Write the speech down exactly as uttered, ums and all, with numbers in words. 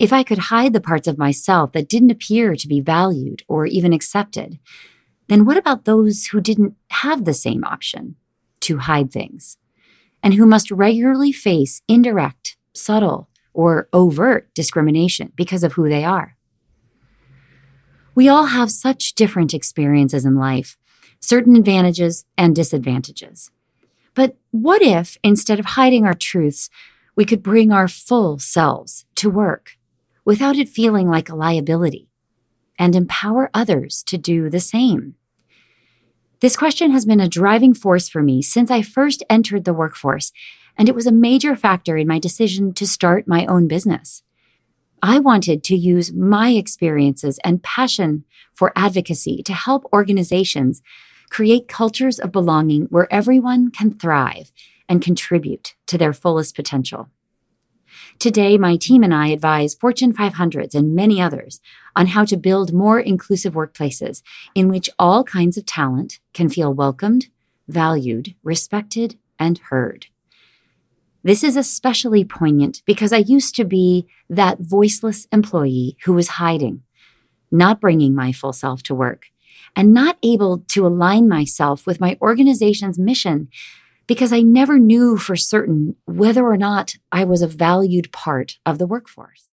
If I could hide the parts of myself that didn't appear to be valued or even accepted, then what about those who didn't have the same option to hide things and who must regularly face indirect, subtle, or overt discrimination because of who they are? We all have such different experiences in life, certain advantages and disadvantages. But what if, instead of hiding our truths, we could bring our full selves to work without it feeling like a liability and empower others to do the same? This question has been a driving force for me since I first entered the workforce, and it was a major factor in my decision to start my own business. I wanted to use my experiences and passion for advocacy to help organizations create cultures of belonging where everyone can thrive and contribute to their fullest potential. Today, my team and I advise Fortune five hundreds and many others on how to build more inclusive workplaces in which all kinds of talent can feel welcomed, valued, respected, and heard. This is especially poignant because I used to be that voiceless employee who was hiding, not bringing my full self to work, and not able to align myself with my organization's mission because I never knew for certain whether or not I was a valued part of the workforce.